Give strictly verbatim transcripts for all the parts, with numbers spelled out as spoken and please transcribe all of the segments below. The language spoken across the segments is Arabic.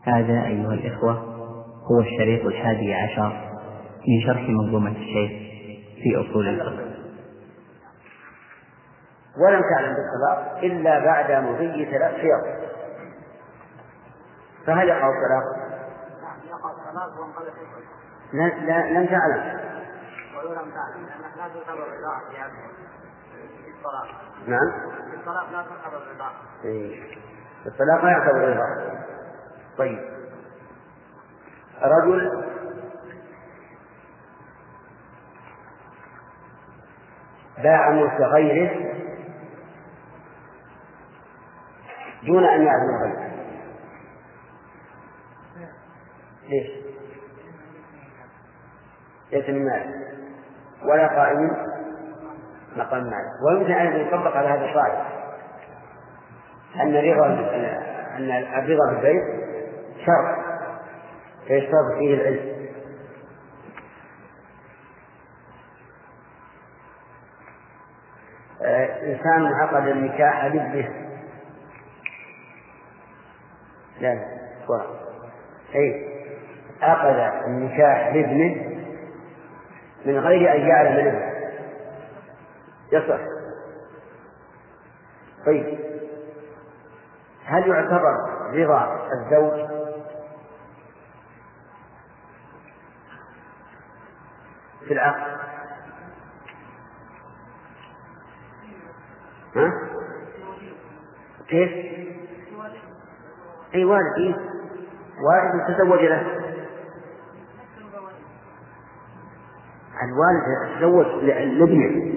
هذا أيها الإخوة هو الشريط الحادي عشر من شرح منظومة الشيخ في أصول الفقه. ولم تعلم بالطلاق إلا بعد مضي ثلاث شهور، فهل يقع الطلاق؟ لا لا لم تعلم. ولو لم تعلم لا تعتبر الرضاعة في هذا الطلاق. نعم. الطلاق لا تعتبر الرضاعة. إيه. الطلاق لا يعتبر الرضاعة. طيب، رجل باع ملك غيره دون أن يعلم غيره. ليش؟ ليس من مال ولا قائم مقام مال. ويمكن أن يطبق على هذا القاعدة أن الرضا أن الرضا بالبيع شرط فيشترط فيه العلم. آه إنسان عقد النكاح لابنه لا لا أي عقد النكاح لابنه من غير أن يعلم الابن يصح. طيب، هل يعتبر رضا الزوج في العقد؟ ها؟ كيف؟ أي والد إيه؟ والد تزوج له، الوالد تزوج لابنه،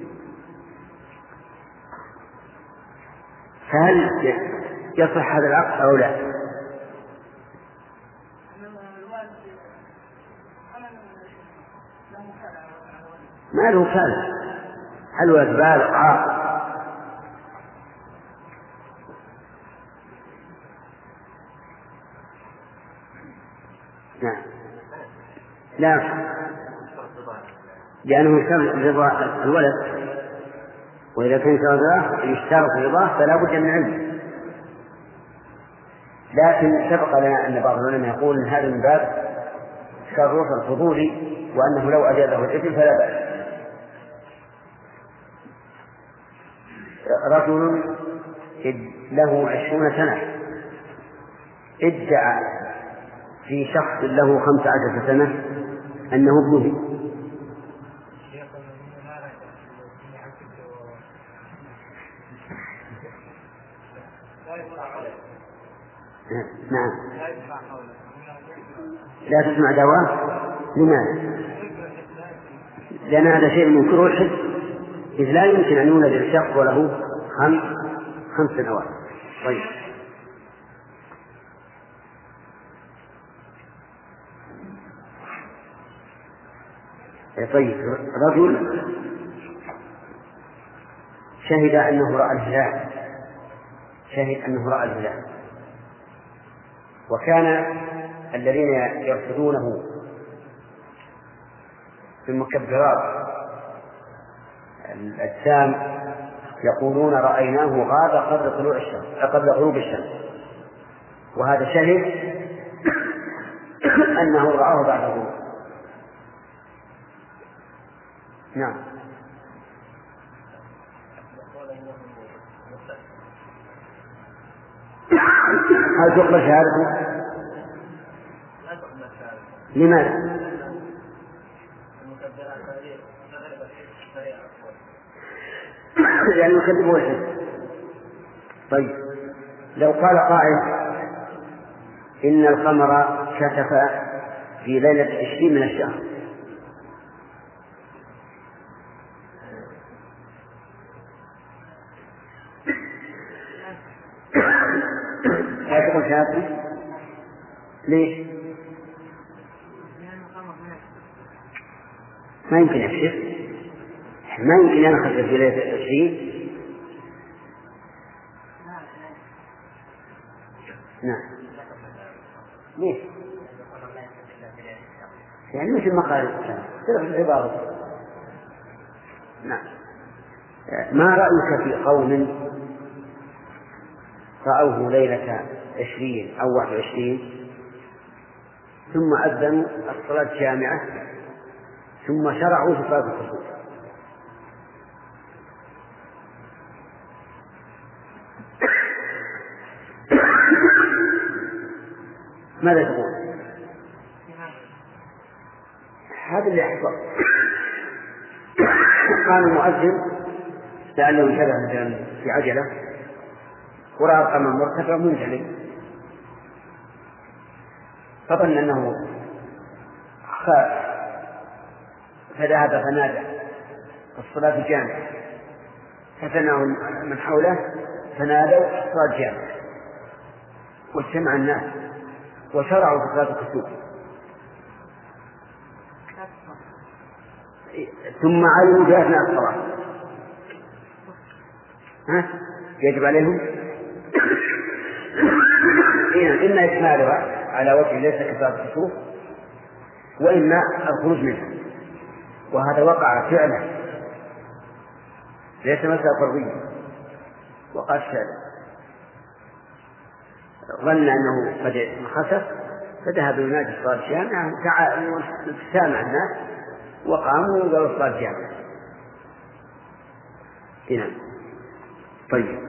فهل يصح هذا العقد أو لا؟ ما له كلام، الولد بالغ عاقل. نعم لا، لأنه يشترط رضا الولد، وإذا كان يشترط رضاه فلا بد من علمه. لكن سبق لنا أن بعض العلماء يقول إن هذا من باب التصرف الفضولي، وأنه لو أجازه الإثم فلا بأس. رجل له عشرون سنة ادعى في شخص له خمس عشرة سنة أنه ابنه، نعم لا تسمع دعواه. لماذا؟ لأن هذا شيء منكره الحس، إذ لا يمكن أن يولد الشخص وله خمس خمس سنوات. طيب، طيب رجل شهد أنه رأى الهلال شهد أنه رأى الهلال وكان الذين يرصدونه في المكبرات الأجسام يقولون رأيناه غاب قبل طلوع الشمس قبل غروب الشمس، وهذا شهد أنه رآه بعد غروب. نعم. هل تقبل شهادته؟ لماذا؟ لأنه يكذب وجهه. طيب، لو قال قائل إن القمر كشف في ليلة عشرين من الشهر، لا تقول شهادته؟ ليش؟ ما يمكن يكشف، ما يمكن ينخسف في ليلة عشرين. نعم. ليش؟ يعني مثل ما قال الإنسان تلف العبارة. نعم. ما رأيك في قوم رأوه ليلة عشرين أو واحد وعشرين ثم أذنوا الصلاة جامعة ثم شرعوا في صلاة الكسوف. ماذا تقول؟ هذا اللي يحصل. قال المؤذن لعله انتبه مثلا في عجلة ورأى القمر مرتفع منزل فظن أنه خاف فذهب فنادى الصلاة جامعة فتناه من حوله فنادوا الصلاة جامعة واجتمع الناس وشرعوا في صلاة الكسوف. ثم علموا في أثناء الصلاة ها؟ يجب عليهم إما إكمالها على وجه ليس كصلاة الكسوف وإما الخروج منها، وهذا وقع فعلا ليس مسألة فرضية. وقد ظن أنه قد خسف فذهب ينادي الصلاة الجامعة سامع الناس وقاموا وقالوا الصلاة الجامعة. هنا طيب،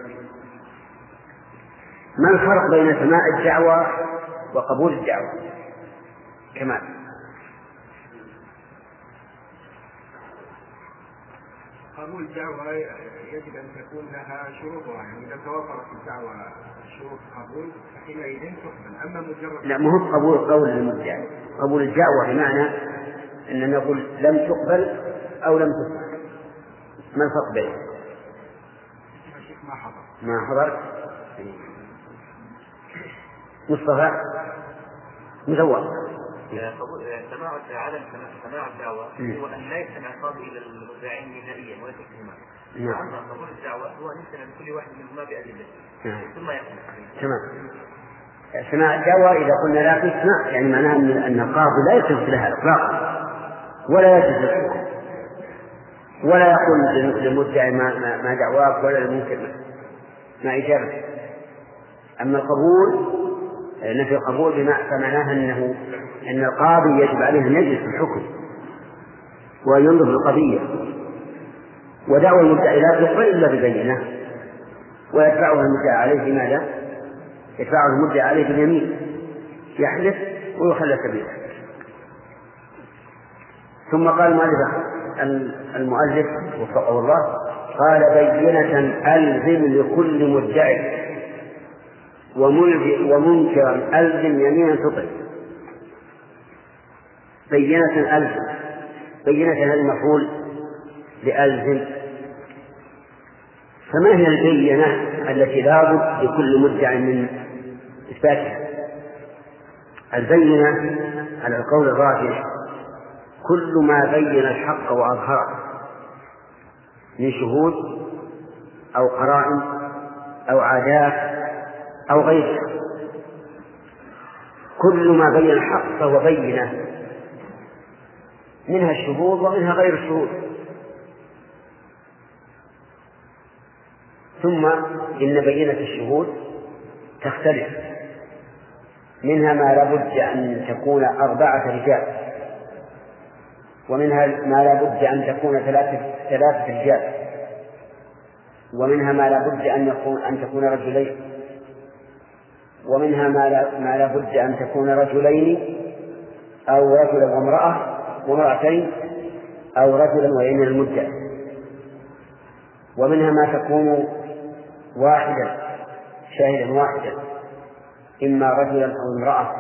ما الفرق بين سماع الدعوة وقبول الدعوة؟ كمان قبول الدعوة يجب أن تكون لها شروطها، يعني إذا توفرت الدعوة شروط قبول فحينئذ تقبل. أما مجرد لا، ما هو قبول قول المدعي. قبول الدعوة بمعنى أن نقول لم تقبل أو لم تقبل. ما الفرق بينهم؟ ما حضر ما حضر مصطفى مزور. سماع عدم سماع الدعوة هو أن لا يستمع القاضي إلى المدعين نهائيا ولا تكليما. نعم. أما قبول الدعوة هو أن يستمع لكل واحد منهما بأدلة ثم يقنع. تمام. سماع الدعوة إذا قلنا لا تسمع يعني معناها أن القاضي لا يلتفت لها إطلاقا ولا يلتفت ولا يقول للمدعي ما, ما, ما دعواك ولا للمنكر ما إجابة. أما القبول نفي القبول بمعناها أنه أن القاضي يجب عليه أن يجلس في الحكم وينظر في القضية، ودعوى المدعي لا تقبل إلا ببينة ويدفعه المدعي عليه بماذا؟ يدفعه المدعي عليه باليمين يحلف ويخلى سبيله. ثم قال المؤلف المؤلف وفقه الله قال بينة ألزم لكل مدعي ومنكرا ألزم يمينا تطع. بينة ألزم، بينة هذا المفعول لألزم. فما هي البينة التي لا بد لكل مدع من إثباتها؟ البينة على القول الراجح كل ما بين الحق وأظهره من شهود أو قرائن أو عادات أو غيرها. كل ما بين الحق فهو بينة، منها الشهود ومنها غير الشهود. ثم إن بينة الشهود تختلف، منها ما لابد أن تكون أربعة رجال، ومنها ما لابد أن تكون ثلاثة ثلاثة رجال، ومنها ما لابد أن يكون أن تكون رجلين، ومنها ما لابد أن تكون رجلين أو رجلا وامرأة وامرأتين أو رجلا وإن المدعي، ومنها ما تكون واحدا شاهدا واحدا إما رجلا أو امرأة.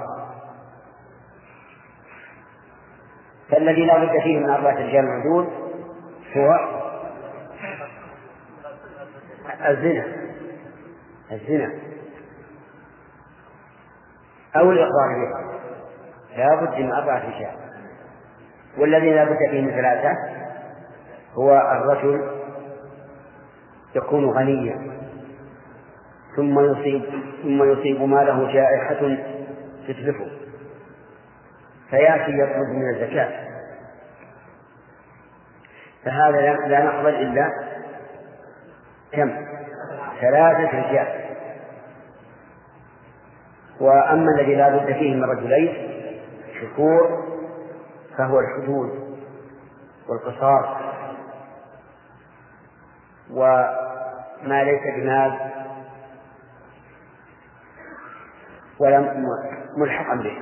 فالذي لا بد فيه من أربعة رجال عدول هو الزنا الزنا أو الإقرار به، لا بد من أربعة رجال. والذي لا بد فيه من ثلاثة هو الرجل يكون غنيا ثم يصيب ثم يصيب ماله جائحة تتلفه فيأتي يطلب من الزكاة، فهذا لا نقبل إلا كم؟ ثلاثة رجال. وأما الذي لا بد فيه من رجلين شكور فهو الحدود والقصاص وما ليس بمال ولا ملحقا به.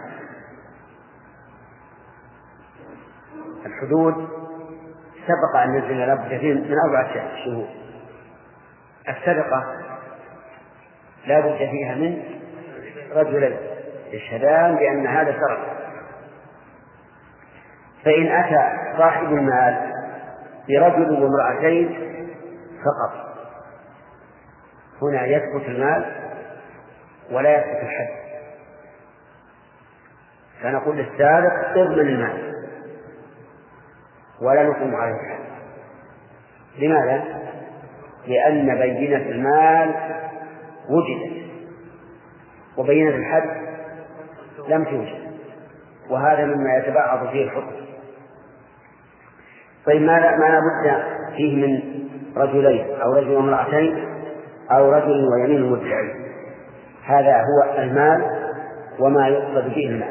الحدود سبق أن نزل لا بد فيه من أربعة شهور. السرقة لا بد فيها من رجلين يشهدان بأن هذا سرق. فإن أتى صاحب المال برجل وامرأتين فقط هنا يثبت المال ولا يثبت الحد، فنقول للسارق اضمن المال ولا نقوم عليه الحد. لماذا؟ لأن بينة المال وجدت وبينة الحد لم توجد، وهذا مما يتبعض فيه الحكم. طيب ما لا بد فيه من رجلين أو رجل وامرأتين أو رجل ويمين مدعي. هذا هو المال وما يقصد به المال.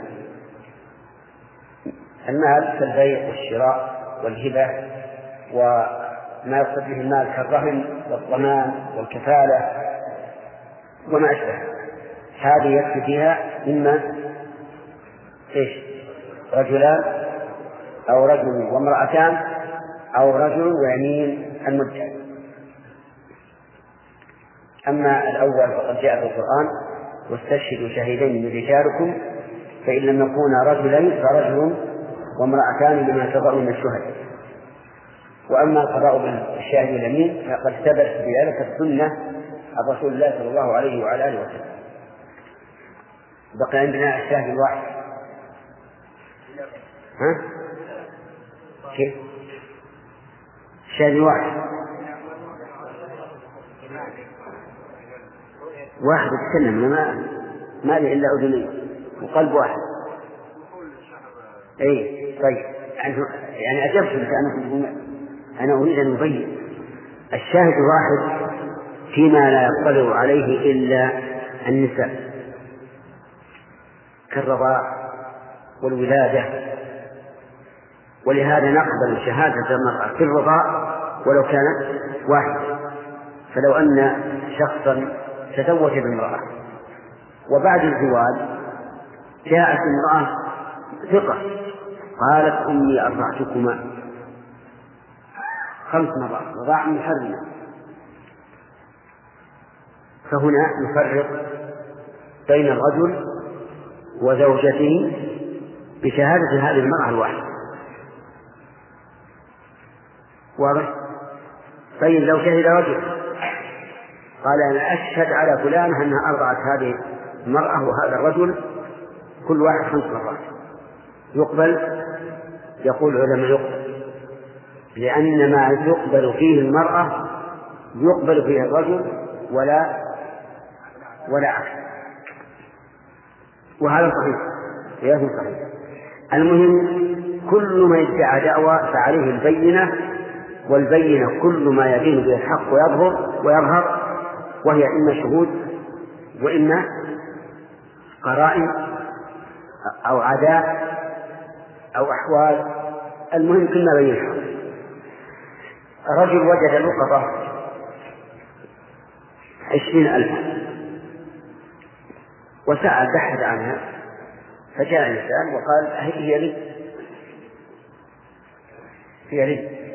المال كالبيع والشراء والهبة وما يقصد به المال كالرهن والضمان والكفالة وما أشبه. هذه يكفي فيها إما إيش؟ رجلان أو رجل وامرأتان أو رجل ويمين المدعي. أما الأول فقد جاء في القرآن واستشهدوا شهيدين من رجالكم فإن لم يكونا رجلين فرجل وامرأتان لما تضعوا من الشهداء. وأما القضاء بالشاهد واليمين فقد ثبت بذلك السنة عن رسول الله صلى الله عليه وعلى آله وسلم. بقي عندنا الشاهد الواحد. ها؟ كيف؟ الشاهد الواحد واحد يتكلم ما ما لي إلا أذنين وقلب واحد. أي طيب يعني أجبت لأنكم أنا أريد أن أبين الشاهد الواحد فيما لا يطلع عليه إلا النساء كالرضاع والولادة، ولهذا نقبل شهادة المرأة في الرضاع ولو كانت واحدة. فلو أن شخصا تزوج بامرأة وبعد الزواج جاءت امرأة ثقة قالت أمي أرضعتكما خمس مرات رضاعا محرما، فهنا نفرق بين الرجل وزوجته بشهادة هذه المرأة الواحدة. واضح؟ طيب لو شهد رجل قال أنا أشهد على فلان أنها أرضعت هذه المرأة وهذا الرجل كل واحد خمس مرات، يقبل؟ يقول العلماء يقبل، لأن ما يقبل فيه المرأة يقبل فيه الرجل ولا ولا عكس، وهذا صحيح وهذا صحيح. المهم كل ما يدعى دعوى فعليه البينة، والبينة كل ما يبين به الحق ويظهر ويظهر وهي إما شهود وإما قرائن أو عداء أو أحوال. المهم كل ما بين الحق. رجل وجد لقطة عشرين ألفا وسأل بحث عنها، فجاء إنسان وقال هي لي هي لي.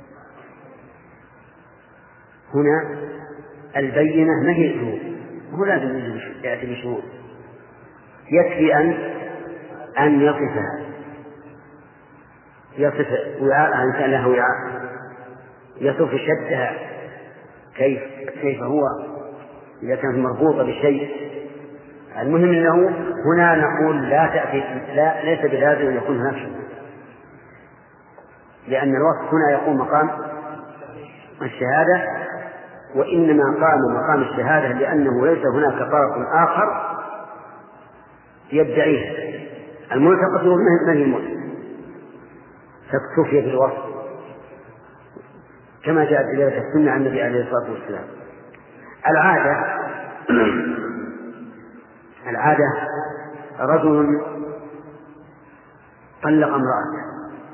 هنا البينة ما هي شهود، هو لازم يأتي بشهود، يكفي أن أن يصفها، يصف وعاء إنسان له وعاء، يصف شدها كيف كيف هو إذا كانت مربوطة بشيء. المهم أنه هنا نقول لا تأتي لا ليس بلازم أن يكون هناك شهود، لأن الوصف هنا يقوم مقام الشهادة، وإنما قام مقام الشهادة لأنه ليس هناك طرف آخر يدعيه. الملتقط من الملتقط فاكتفي بالوصف كما جاءت إلى السنة عن النبي عليه الصلاة والسلام. العادة العادة رجل طلق امرأته،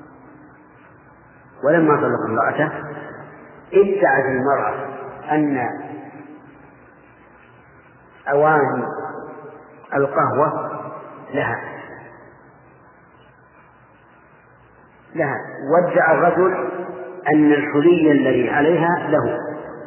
ولما طلق امرأته ادعت المرأة أن أواني القهوة لها لها وادعى الرجل أن الحلي الذي عليها له.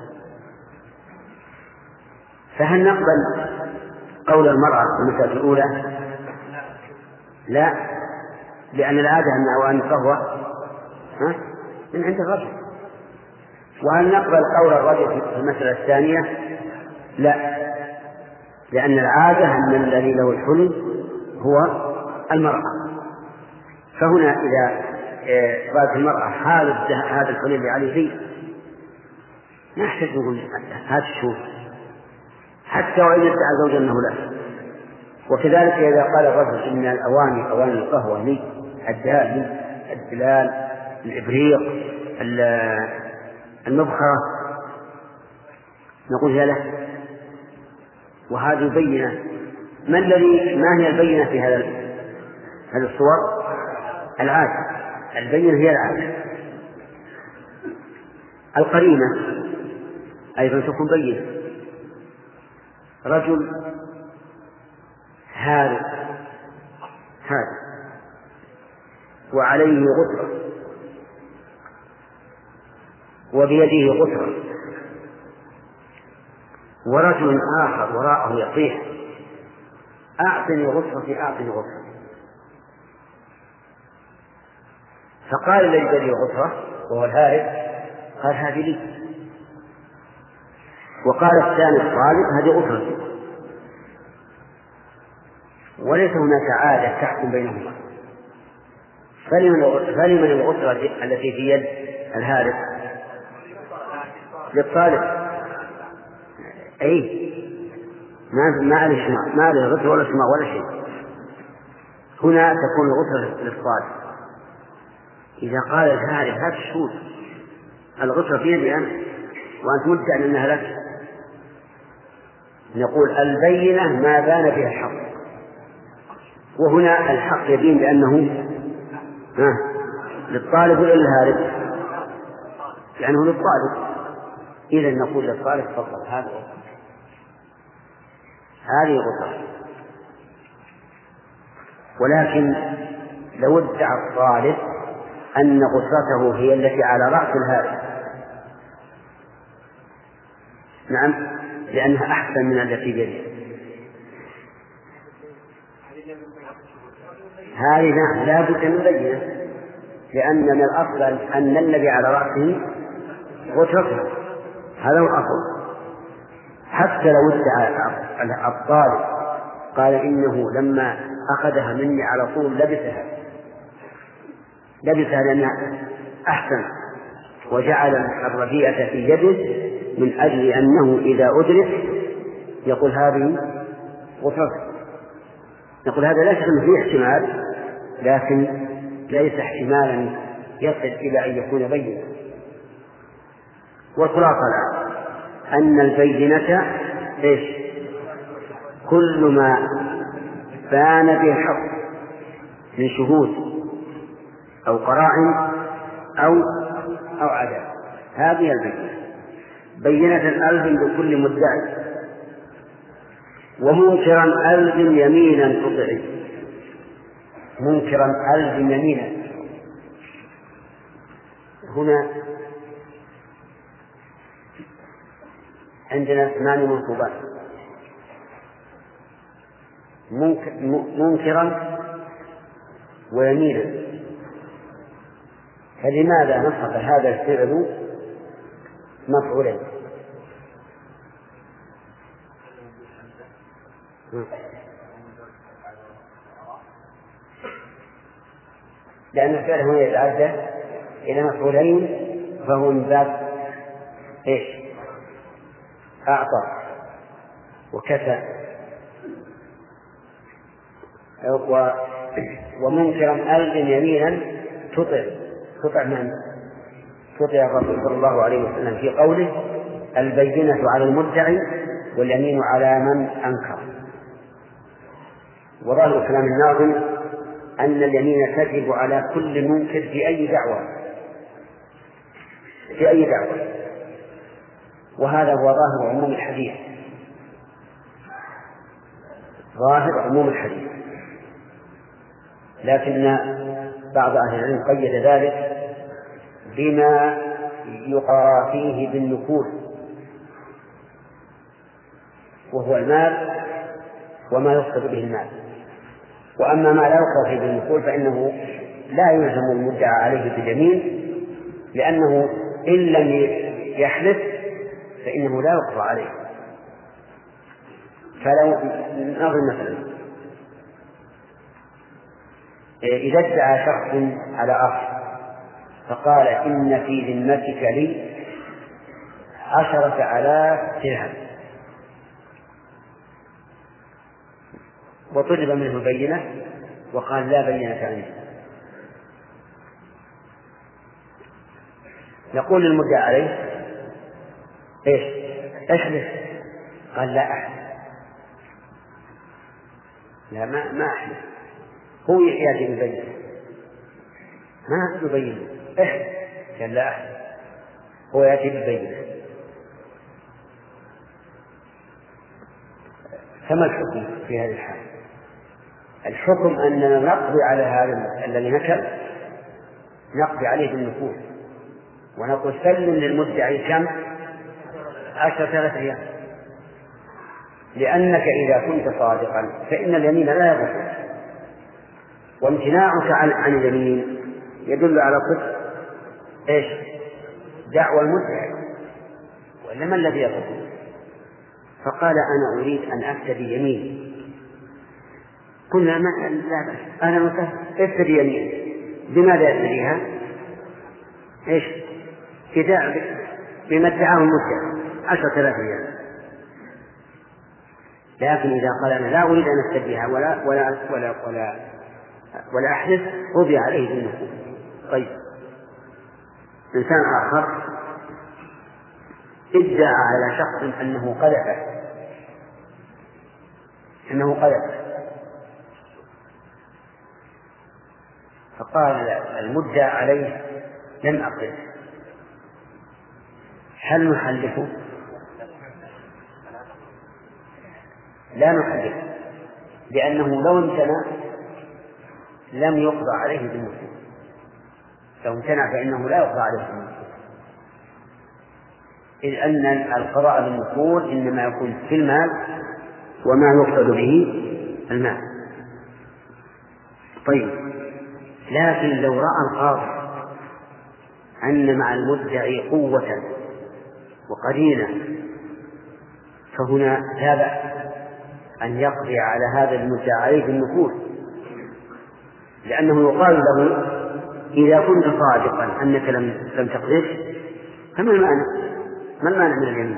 فهل نقبل قول المرأة في المسألة الأولى؟ لا، لأن العادة أن أواني القهوة من عند الرجل. وهل نقبل قول الرجل في المسألة الثانية؟ لا، لأن العادة أن الذي له الحلي هو المرأة. فهنا إذا قالت المرأة هذا الحلي اللي عليه فيه ما يحتاج نقول هذا الشوف حتى وإن ادعى زوجا أنه لا. وكذلك إذا قال الرجل إن الأواني أواني القهوة لي، الدال، الدلال، الإبريق، المبخرة، نقول هي له. وهذه بينة. ما الذي ما هي البينة في هذا هذه الصور؟ العادة. البينة هي العادة. القرينة أيضا تكون بينة. رجل هارب هارب وعليه غترة وبيده غترة، ورجل آخر وراءه يصيح أعطني غترتي أعطني غترتي. فقال الذي بيده غترة وهو الهارب قال هذه لي، وقال الثاني الطالب هذه غترتي. وليس هناك عادة تحكم بينهما. فلمن الغترة التي في يد الهارب؟ للطالب. أي ما ما عليه شماء، ما عليه غترة ولا شماء ولا شيء. هنا تكون الغترة للطالب. إذا قال الهارب هات الشوط الغترة في يدي أنا وأنت مدعي أنها لك، نقول البينة ما بان بها الحق. وهنا الحق يبين بأنه ها للطالب ولا للهارب؟ يعني هو للطالب. إذا نقول للطالب تفضل هذا هذه غترة. ولكن لو ادعى الطالب أن غترته هي التي على رأس الهارب، نعم، لأنها أحسن من التي بيده، هذه نعم لا بد من بينة، لأن من الأصل أن الذي على رأسه غترته، هذا هو الأصل. حتى لو ادعى الطالب قال إنه لما أخذها مني على طول لبسها لبسها لأنها أحسن، وجعل الربيعة في يده من أجل أنه إذا أدرك يقول هذه غترته. نقول هذا لا شك فيه احتمال، لكن ليس احتمالا يصل إلى أن يكون بينا. والخلاصة الآن أن البينة إيش؟ كل ما بان به الحق من شهود أو قرائن أو أو عدد، هذه البينة. بينة ألزم بكل مدعي، ومنكرا ألزم يمينا تطعي. منكرا ألزم يمينا. هنا عندنا ثمان منصوبات: منكرا ويمينا. فلماذا نصب هذا الفعل مفعولا؟ لأن الفعل هنا يتعدى إلى مفعولين، فهو من باب إيش؟ أعطى وكسى. و... ومنكرا ألزم يمينا تطع. تطع من؟ تطع الرسول صلى الله عليه وسلم في قوله البينة على المدعي واليمين على من أنكر. وظاهر كلام الناظم أن اليمين تجب على كل منكر في أي دعوة في أي دعوة وهذا هو ظاهر عموم الحديث ظاهر عموم الحديث لكن بعض أهل العلم قيد ذلك بما يقرى فيه بالنفوذ وهو المال وما يقصد به المال. وأما ما لا يقرى فيه بالنفوذ فإنه لا يلزم المدعى عليه باليمين لأنه إن لم يحلف فإنه لا يقرى عليه. فلو نظر مثلا إذا ادعى شخص على أخ فقال إن في ذمتك لي عشرة آلاف درهم وطلب منه بينة وقال لا بينة عندي، نقول للمدعى عليه إيش؟ احلف. قال لا أحلف، لا ما ما أحلف، هو يأتي بالبينة ما يبين احلف. قال لا أحلف، هو يأتي بالبينة. فما الحكم في هذه الحالة؟ الحكم أننا نقضي على هذا الذي نكل، نقضي عليه بالنفوذ ونقول سلم للمدعي كم؟ عشرة آلاف ريال، لأنك إذا كنت صادقا فإن اليمين لا يضر، وامتناعك عن عن اليمين يدل على صدق ايش؟ دعوى المدعي، وإلا ما الذي يضر؟ فقال أنا أريد أن أفتدي يميني. قلنا ما لا بأس، أنا مثلا افتدي يميني. بماذا يفتديها؟ ايش؟ فداء بما ادعاه المدعي عشرة آلاف ريال. لكن إذا قال أنا لا أريد أن أفتديها ولا ولا ولا ولا, ولا أحلف قضي عليه بالنفوذ. طيب إنسان آخر ادعى على شخص أنه قذفه أنه قذفه فقال المدعى عليه لم أقذف، هل نحلفه؟ لا نحلفه، لأنه لو امتنع لم يقضى عليه بالنفوذ، لو امتنع فإنه لا يقضى عليه بالنفوذ، إذ أن القضاء بالنفوذ إنما يكون في المال وما يقصد به المال. طيب لكن لو رأى القاضي أن مع المدعي قوة وقرينة فهنا لا بأس أن يقضي على هذا المدعى عليه بالنفوذ، لأنه يقال له إذا كنت صادقا أنك لم لم تقذف فما المعنى؟ ما المعنى من اليمين؟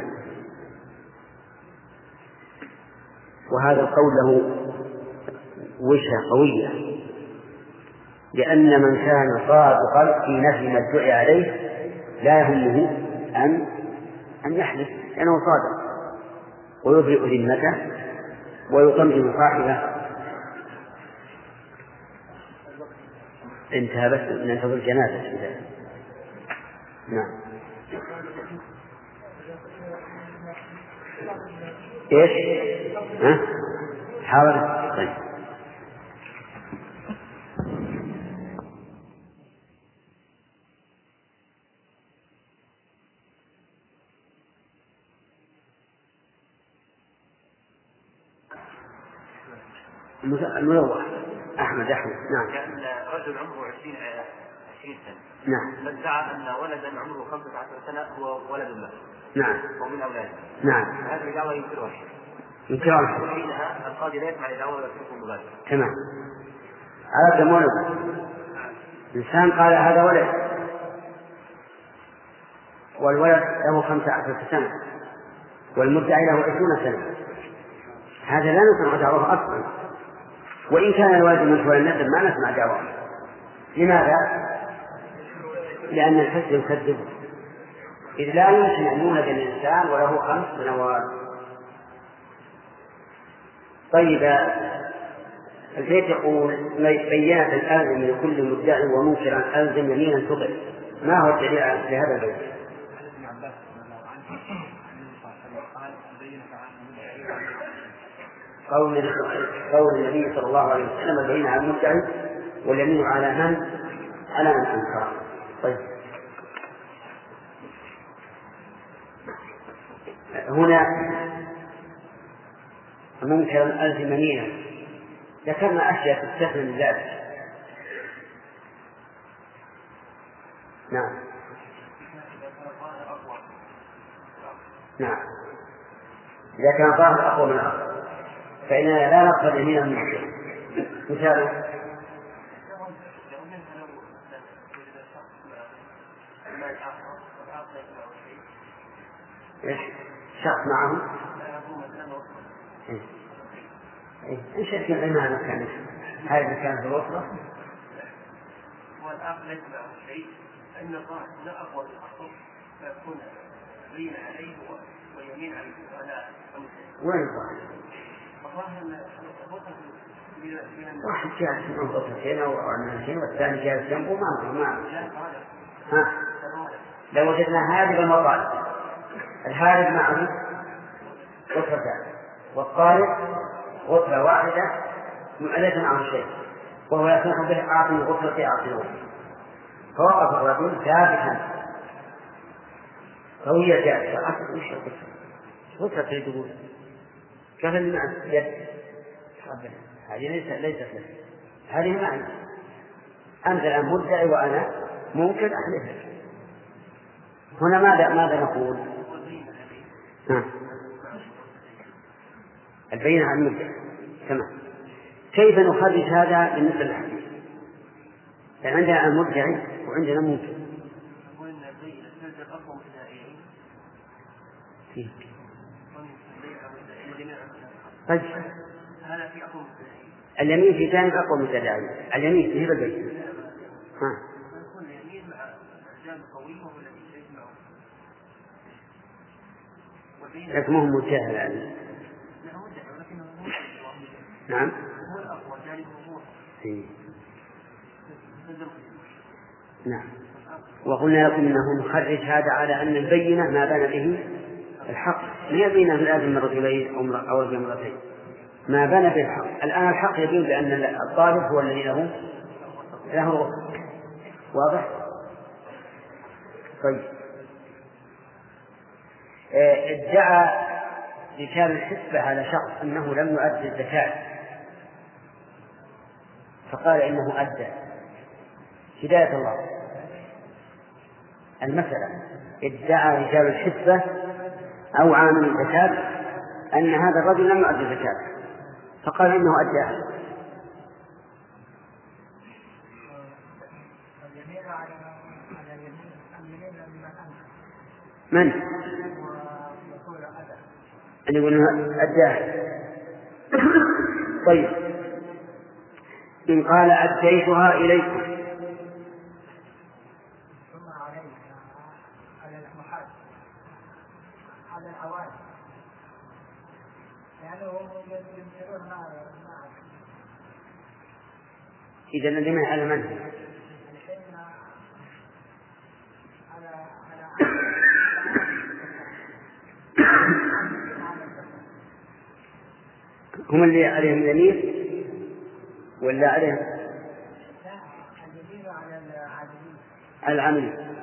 وهذا القول له وجهة قوية، لأن من كان صادقا في نفي ما ادعي عليه لا يهمه أن أن يحلف لأنه صادق ويبرئ ذمته ويطمئن صاحبه. انتهى، بس ننتظر الجنازة كذا. نعم. ايش؟ ها؟ حاضر. طيب. المروح أحمد أحمد. نعم. كان رجل عمره عشرين عشرين سنة. نعم. فادعى أن ولدا عمره خمسة عشر سنة هو ولد له. نعم. ومن أولاده. نعم. هذه الدعوة ينكرها. ينكرها. حينها القاضي لا يسمع الدعوة ولا يتركه مباشرة. تمام. على كمونه إنسان قال هذا ولد والولد له خمسة عشر سنة والمدعي له عشرون سنة، هذا لا نسمع دعواه أصلا، وإن كان الولد من فوق النسب ما نسمع دعواه. لماذا؟ لأن الحس يكذبه، إذ لا يمكن أن يولد الإنسان وله خمس سنوات. طيب البيت يقول بينت الآلزم لكل مدعي ومنكر ألزم يمينا تقل. ما هو الدليل لهذا البيت؟ قول قول النبي صلى الله عليه وسلم البين على المدعي واليمين على من على من أنكر. طيب هنا منكر ألزم يمينا، ذكرنا أشياء تستثنى ذلك. نعم نعم إذا كان ظاهر أقوى من الآخر فإننا لا نقبل يمين المنكر. مثال شخص معه إيش يمكن أن هذا كان هذا كان في الوصلة والآخر ليس معه شيء فإن الظاهر لا أقوى بالأخطر فيكون بين عليه ويمين عليه ولا وين الظاهر؟ واحد جالس من غرفتين أو عناهين والثاني جالس جنبه ما ما ها لو وجدنا هارب المطالب الهارب معه غرفتان والطالب غرفة واحدة ليس معه شيء وهو يسمح به أعطي غرفتي أعطيه فوقف الرجل ثابتا فهي جالسة أكثر وش الغرفة غرفة تريد تقول كيف المعنى يد هذه ليست ليست له هذه معنى أنت الآن مدعي وأنا ممكن أحلفك. هنا ماذا ماذا نقول؟ ها. البينة على المدعي تمام. كيف نخرج هذا بالنسبة للحديث؟ يعني عندنا المدعي وعندنا ممكن. طيب اليمين في جانب أقوى من التداعي اليمين فيه بالبيت ها لكن ما هو مجاهل يعني. نعم نعم وقلنا لكم أنه نخرج هذا على أن البينة ما بان به الحق ما يبين في الآدم الرجلين أو رجل مرتين ما بان به الحق. الآن الحق يبين بأن الطالب هو الذي له له الغفر. واضح؟ طيب ادعى رجال الحسبة على شخص أنه لم يؤدي الزكاة فقال إنه أدى. هداية الله المسألة ادعى رجال الحسبة أو عامل الزكاة أن هذا الرجل لم يؤدي الزكاة فقال إنه أداها. من؟ أن يقول أداها. طيب إن قال أديتها إليكم إذا لمن على من؟ هم اللي عليهم اليمين ولا عليهم على العاملين؟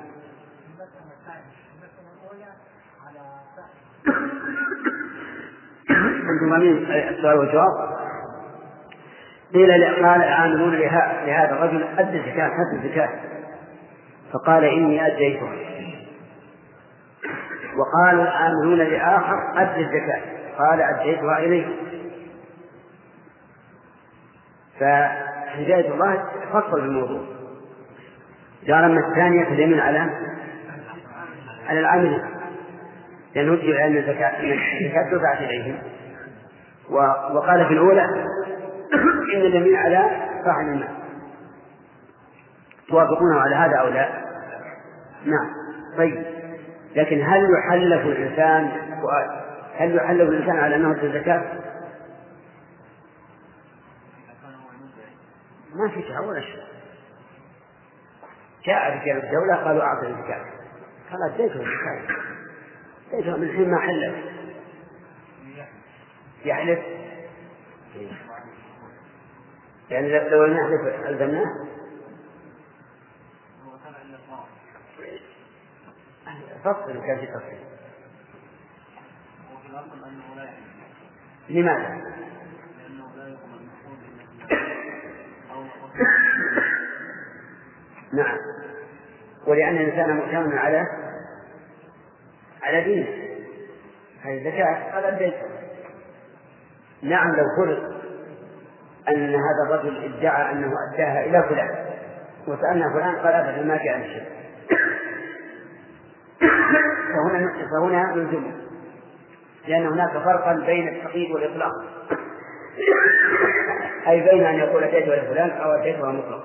أنتم مين السؤال والجواب؟ قيل قال العاملون لهذا الرجل أدى الزكاة أدى الزكاة فقال إني أديتها وقال العاملون لآخر أدى الزكاة قال أديتها إليه. فهداية الله فصل الموضوع جعل من الثانية اليمين على على العامل لأنه يجب أن الزكاة دفعت إليهم وقال في الأولى إن اليمين على صاحب المال. توافقونه على هذا أو لا؟ نعم. طيب لكن هل يحلف الإنسان هل يحلف الإنسان على أنه الزكاة؟ ما في شهر ولا شهر. جاء رجال الدولة قالوا أعطي الزكاة، قال أديته الزكاة، أديته من حين ما حلت يحلف، يعني لو لم يحلف ألزمناه. فصل كان في تفصيل. لماذا؟ نعم، ولأن الإنسان مؤتمن على على دينه، هذه الزكاة قال أديته. نعم، لو فرض أن هذا الرجل ادعى أنه أداها إلى فلان وسألنا فلان قال أبدا ما جاء شيء، فهنا فهنا نلزمه، لأن هناك فرقا بين التقييد والإطلاق، أي بين أن يقول أديته إلى فلان أو أديتها مطلقا.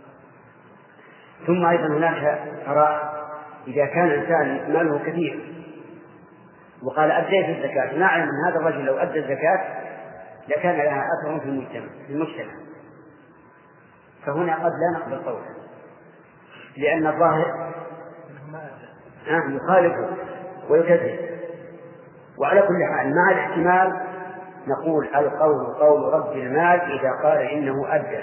ثم أيضا هناك قراء إذا كان الإنسان ماله كثير وقال أديت الزكاة، نعلم أن هذا الرجل لو أدى الزكاة لكان لها أثر في المجتمع في المجتمع فهنا قد لا نقبل قوله، لأن الظاهر يخالفه ويكذب. وعلى كل حال مع الاحتمال نقول القول قول رب المال إذا قال إنه أدى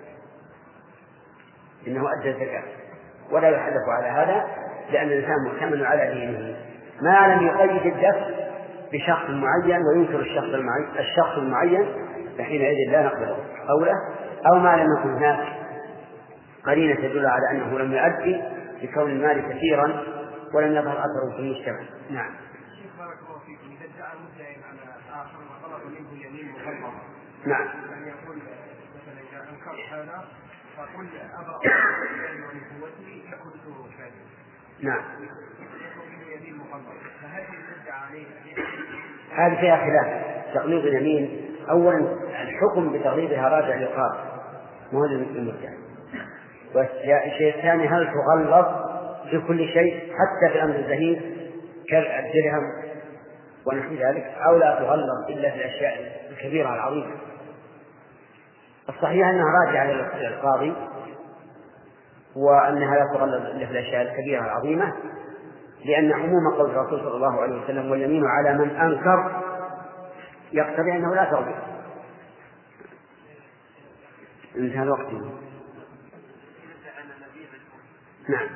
إنه أدى الزكاة، ولا يحلف على هذا، لأن الإنسان مؤتمن على دينه ما لم يقيد الدفع بشخص معين وينكر الشخص المعين, الشخص المعين فحينئذ لا نقبل قوله، أو ما لم يكن هناك قرينة تدل على أنه لم يؤدي بكون المال كثيرا ولم يظهر أثره في المجتمع. نعم. بارك الله فيكم. إذا ادعى مدعي على آخر وطلب منه يمين مغلظة، نعم، يعني يقول مثلا إذا أنكرت هذا فقل أبرأ الله عن قوتي لكنت كاذبا. نعم، يمين مغلظة، فهذه تدعى عليه هذه فيها خلاف. تغليظ اليمين أولا الحكم بتغليظها راجع للقاضي مو للمدعي، والشيء الثاني هل تغلظ في كل شيء حتى في الأمر الزهيد كالدرهم ونحو ذلك، أو لا تغلظ إلا في الأشياء الكبيرة العظيمة. الصحيح أنها راجعة للقاضي وأنها لا تغلظ إلا في الأشياء الكبيرة العظيمة، لأن عموم قول الرسول صلى الله عليه وسلم واليمين على من أنكر يقتضي أنه لا تغلظ. انتهى الوقت. نعم،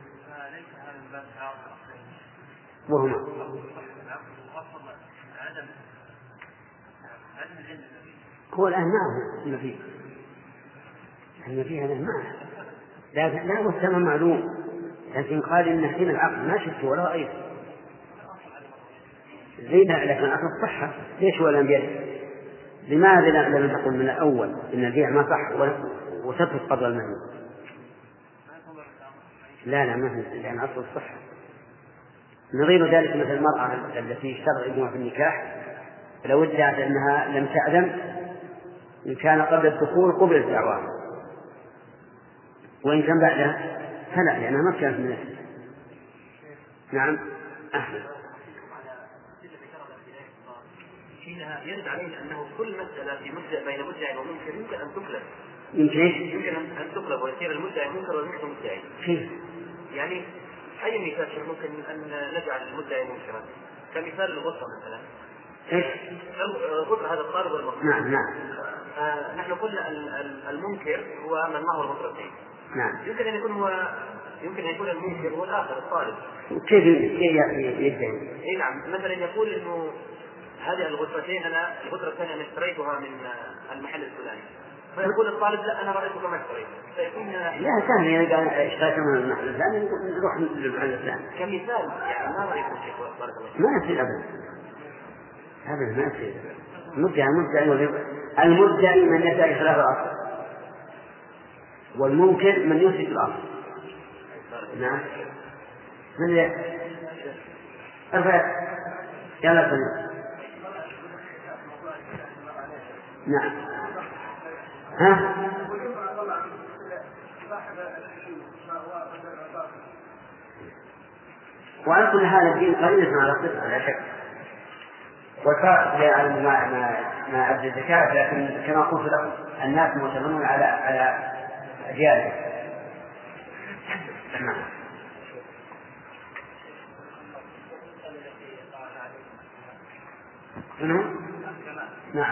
وهما هو الآن معه النبي النبي هذا معه لا لا والثمن معلوم، لكن قال إن حين العقل ما شفت ولا رأيت زينها، لكن أصل الصحة ليش ولا بيد؟ لماذا لم تقل من الأول إن البيع ما صح وتترك قبل المهنة؟ لا لا ما في، لأن أصل الصحة. نظير ذلك مثل المرأة التي اشترط ابنها في النكاح لو ادعت أنها لم تأذن إن كان قبل الدخول قبل الدعوة، وإن كان بعدها فلا، لأنها ما كانت من نفسه. نعم أحمد. حينها يرد علينا أنه كل مسألة في مدة بين مدعي ومنكر يمكن أن تقلب. يمكن إيش؟ يمكن أن تقلب ويصير المدعي منكر والمنكر مدعي. كيف؟ يعني أي مثال ممكن أن نجعل المدعي منكرا؟ كمثال الغصة مثلا. إيش؟ الغصة هذا الطالب والمطلوب. نعم نعم. آه نحن قلنا المنكر هو من معه المطلقين. نعم. يمكن أن يكون هو يمكن أن يكون المنكر هو الآخر الطالب. كيف يدعي؟ إيه نعم، مثلا يقول إنه هذه الغرفتين أنا الغرفة الثانية أنا اشتريتها من المحل الفلاني، فيقول الطالب لا أنا رأيتك ما اشتريت، فيكون لا سهل يعني قال اشتريت من المحل الفلاني نروح للمحل الفلاني كمثال، يعني ما رأيكم شيخ بارك الله فيك؟ ما يصير أبدا أبدا ما يصير. المدعي المدعي المدعي من يدعي خلاف الأصل، والمنكر من يثبت الأصل. نعم. من ي... ارفع يلا سلم. نعم. ها؟ وعلى كل حال الدين قرينة على القصة لا شك، والفرق بين ما ما ما أدى الزكاة، لكن كما قلت لكم الناس مؤتمنون على على أجيالهم. نعم. نعم.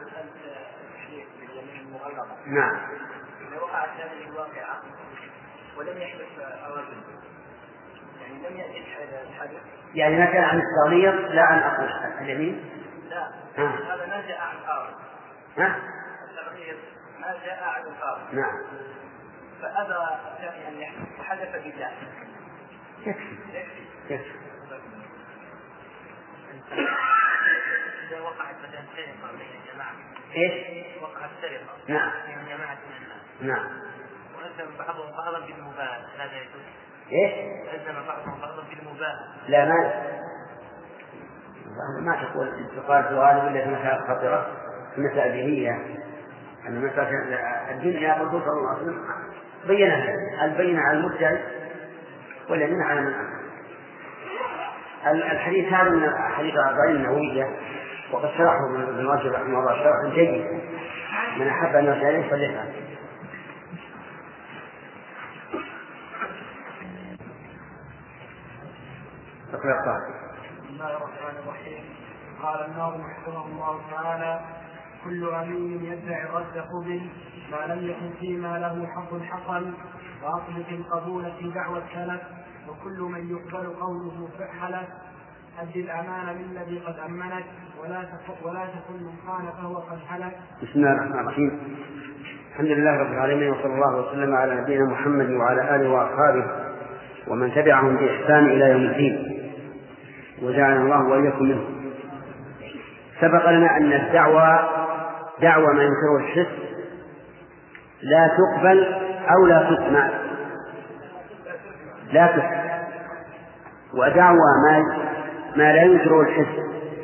نعم. إذا وقعت هذه الواقعة ولم يحدث الرجل، يعني لم يأتي الحدث، يعني ما كان عن التغليظ لا عن أقل اليمين؟ لا، آه. هذا ما جاء عن قارئ. ها؟ التغليظ ما جاء عن القارئ. نعم. فأبى الثاني أن يحدث وحدث بالله. يكفي. يكفي. إذا وقعت مثلا سرقة بين الجماعة. إيش؟ وقعت سرقة. نعم. بين جماعة من الناس. نعم. وألزم بعضهم بعضا بالمباهاة، هذا يجوز. إيش؟ ألزم بعضهم بعضا بالمباهاة. لا ما ما تقول تقال في الغالب إلا في مسائل خطرة، في مسائل دينية، أن مسائل الدنيا الرسول صلى الله عليه وسلم بينها، البينة على المدعي واليمين على من أنكر. الحديث هذا من حديث الأربعين النووية، وقد شرحه ابن واجب رحمه الله شرحا جيدا، من أحب أن يرجع إليه فليفعل. بسم الله الرحمن الرحيم. قال الناظم رحمه الله تعالى: كل أمين يدعي الرد قبل ما لم يكن فيما له حظ حقا، وأطلق القبول في دعوى السلف، وكل من يقبل قوله فحلف، أدي الأمان للذي قد أمنك، ولا تكن ولا تكن من خان فهو قد حلف. بسم الله الرحمن الرحيم. الحمد لله رب العالمين، وصلى الله وسلم على نبينا محمد وعلى آله وأصحابه ومن تبعهم بإحسان إلى يوم الدين، وجعلنا الله وإياكم منه. سبق لنا أن الدعوة دعوة ما ينكره الحس لا تقبل أو لا تسمع، لا تسمع، ودعوة ما ما لا ينكره الحس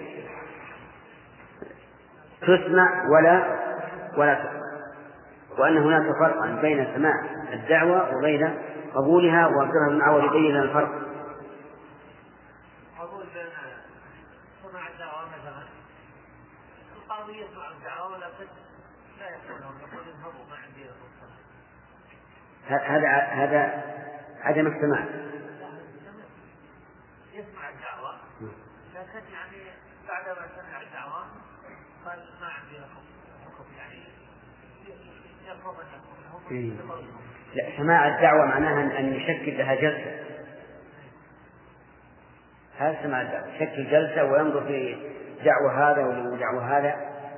تسمع ولا ولا تسمع، وأن هناك فرقا بين سماع الدعوة وبين قبولها، وأبدأ من عوض يبين الفرق. سمع الدعوة مثلا القاضي يسمع الدعوة ولكن لا يقول لهم، يقول اذهبوا ما عندي لكم. هذا هذا عدم السماع. يسمع الدعوة لكن يعني بعد ما سمع الدعوة قال ما عندي لكم حكم، يعني يفرض لكم. لا، سماع الدعوة معناها أن يشكل لها جلسة. هذا سماع الدعوة، يشكل جلسة وينظر في دعوة هذا ودعوة هذا،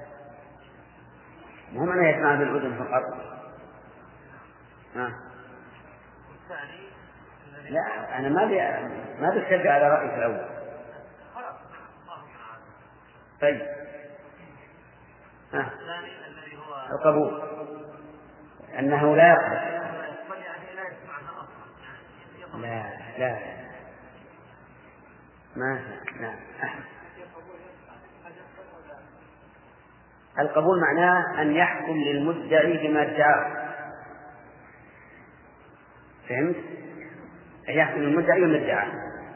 مهم أنه يسمع بالأذن فقط. ها. لا، أنا ما بي ما بشجع على رأيي الأول. طيب. ها. القبول أنه لا يقبل. لا لا ما نعم. القبول معناه أن يحكم للمدعي بما ادعاه. فهمت؟ أن يحكم للمدعي بما ادعاه.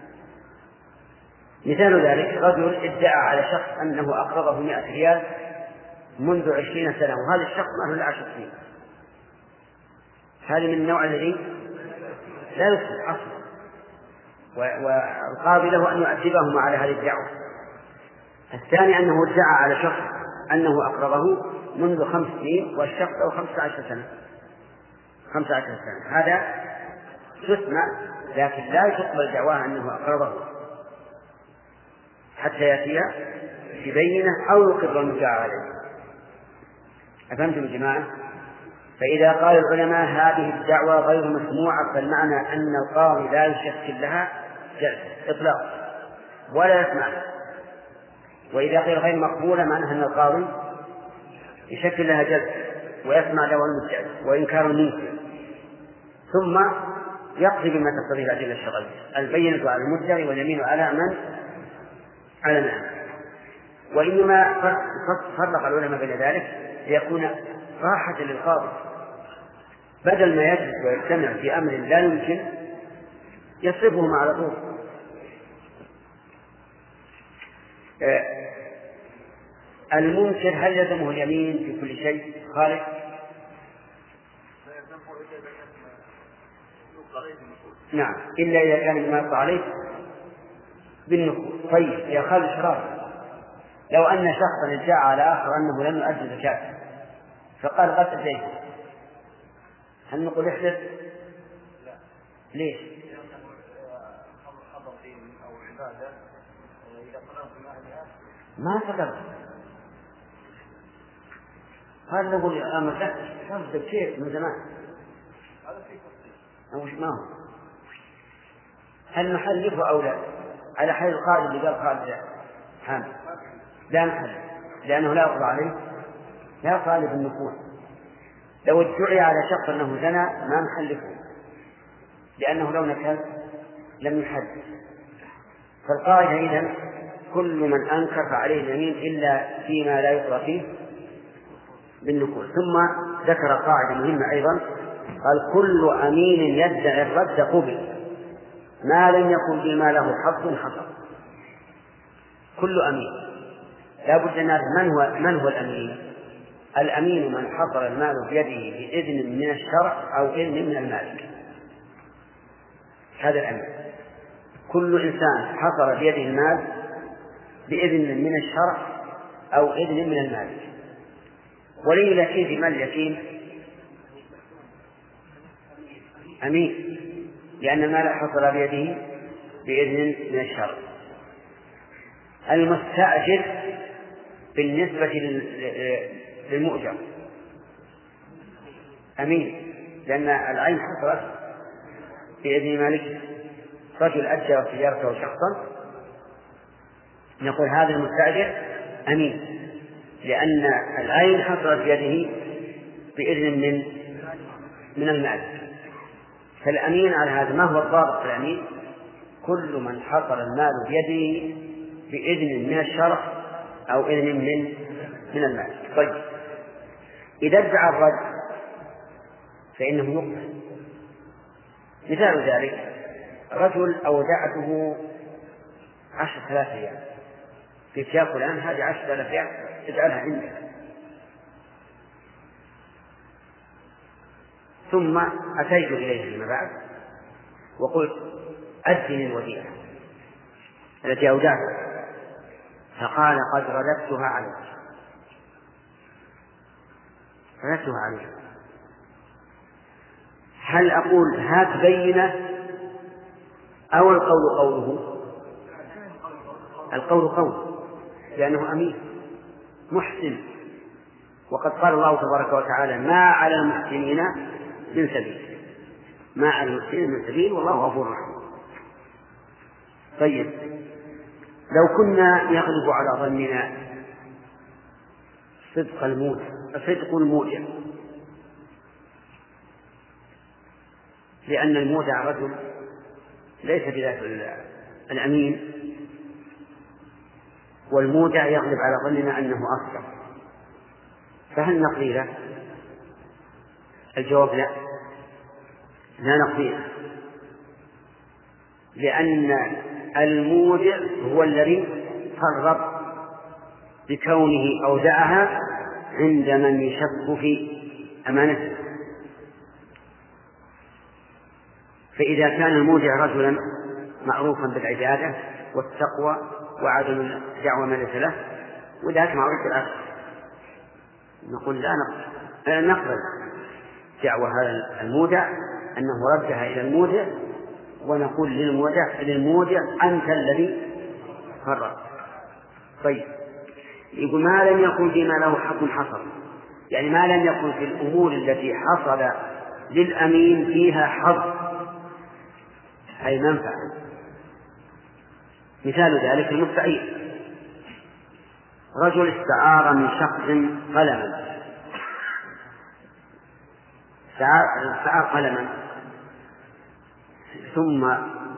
مثال ذلك: رجل ادعى على شخص أنه أقرضه مئة ريال منذ عشرين سنة، وهذا الشخص ما له عشر سنين. هذا من النوع الذي لا يصلح أصلا، والقاضي له أن يؤدبهما على هذه الدعوة. الثاني أنه ادعى على شخص أنه أقرضه منذ خمس سنين والشخص له خمسة عشر سنة خمسة عشر سنة هذا تسمع، لكن لا تقبل دعواه أنه أقرضه حتى يأتي ببينة أو يقر المدعى عليه. أفهمتم يا جماعة؟ فإذا قال العلماء هذه الدعوة غير مسموعة، فالمعنى أن القاضي لا يشكل لها جلسة إطلاق ولا يسمع. وإذا قيل غير مقبولة معناها أن القاضي يشكل لها جلسة ويسمع دعوى المدعي وإنكار المنكر، ثم يقضي بما تقتضيه الأدلة الشرعية: البينة على المدعي واليمين على من على من. وإنما فرق العلماء بين ذلك ليكون راحة للقاضي، بدل ما يجلس ويجتمع في أمر لا يمكن يصرفهم على طول. المنكر هل يلزمه اليمين في كل شيء؟ خالد؟ نعم، إلا إذا كان بما يقع عليه بالنقود. طيب يا خالد شرار، لو أن شخصا ادعى على آخر أنه لم يؤدي زكاة فقال قد أديت، هل نقول احلف؟ ليش؟ ما فكر هذا نقول أمر لا حفظ شيء من زمان أو ما هو، هل نحلفه أو لا؟ على حال القائد اللي قال خالد حامد لا نحلف لأنه لا يقضى عليه، لا يقضى عليه بالنقود. لو ادعي على شخص أنه زنى ما نحلفه لأنه لو نكل لم يحدث. فالقاعدة إذن كل من أنكر فعليه اليمين إلا فيما لا يقضى فيه بالنقود. ثم ذكر قاعدة مهمة أيضا، قال كل أمين يدعي الرد قبل ما لم يكن بما له حظ حصل. كل أمين لا بد أن نعرف من هو من هو الأمين. الأمين من حصل المال بيده بإذن من الشرع أو إذن من المالك، هذا الأمين. كل إنسان حصل بيده المال بإذن من الشرع أو إذن من المالك. ولي اليتيم في مال اليتيم أمين لأن المال حصل بيده بإذن من الشرع. المستأجر بالنسبة للمؤجر أمين لأن العين حصلت بإذن مالك. رجل أجر سيارته شخصا نقول هذا المستأجر أمين لأن العين حصلت بيده بإذن من من المالك. فالأمين على هذا ما هو الضابط في الأمين؟ كل من حصل المال بيده بإذن من الشرع أو إذن من من المالك. طيب إذا ادعى الرد فإنه يقبل. مثال ذلك رجل أودعته عشر ثلاثة أيام في سياق الآن هذه عشر ثلاثة أيام اجعلها عندك، ثم أتيت إليه فيما بعد وقلت أدني الوديعة التي أودعتها، فقال قد رددتها عليك رددتها عليك هل أقول هات بينة أو القول قوله؟ القول قول لأنه أمين محسن، وقد قال الله تبارك وتعالى ما على المحسنين من سبيل، ما على المحسنين من سبيل والله غفور رحيم. طيب لو كنا يغلب على ظننا صدق الموت صدق المودع، لأن المودع رجل ليس بذات الأمين والمودع يغلب على ظننا أنه أصدق، فهل نقضي له؟ الجواب لا، لا نقضي له، لأن المودع هو الذي فرط بكونه أودعها عند من يشك في أمانته. فإذا كان المودع رجلا معروفا بالعبادة والتقوى وعدم الدعوة ما ليس له وذاك معروف بالأخذ، نقول لا نقبل نقبل دعوة هذا المودع أنه ردها إلى المودع، ونقول للمودع للمودع أنت الذي فرط. طيب يقول ما لم يكن فيما له حق حصل، يعني ما لم يكن في الأمور التي حصل للأمين فيها حظ أي منفعة. مثال ذلك المستعير، رجل استعار من شخص قلما استعار قلما ثم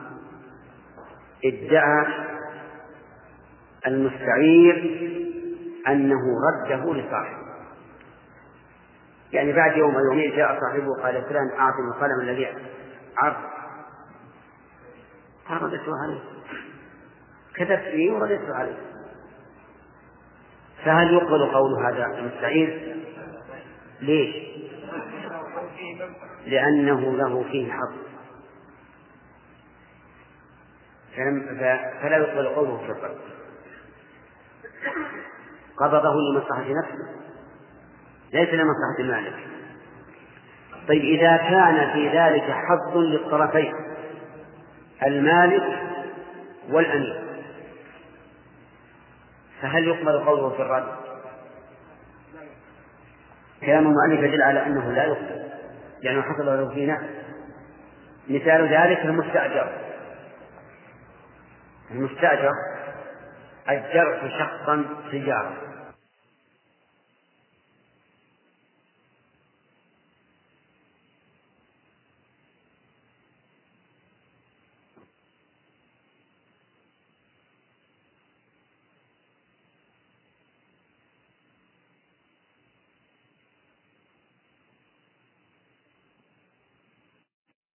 ادعى المستعير أنه رده لصاحبه، يعني بعد يوم أو يومين جاء صاحبه قال فلان أعطني القلم الذي عرض فردته عليه، كتبت لي وردته عليه، فهل يقبل قول هذا المستعير؟ ليش؟ لأنه له فيه حظ، فلا يقبل قوله في القبض، قبضه لمصلحة نفسه ليس لمصلحة المالك. طيب إذا كان في ذلك حظ للطرفين المالك والأمير فهل يقبل قوله في الرد؟ كلام المؤلف يدل على أنه لا يقبل لأنه حصل له فيه نفس. مثال ذلك المستأجر، المستأجر أجرت شخصا سيارة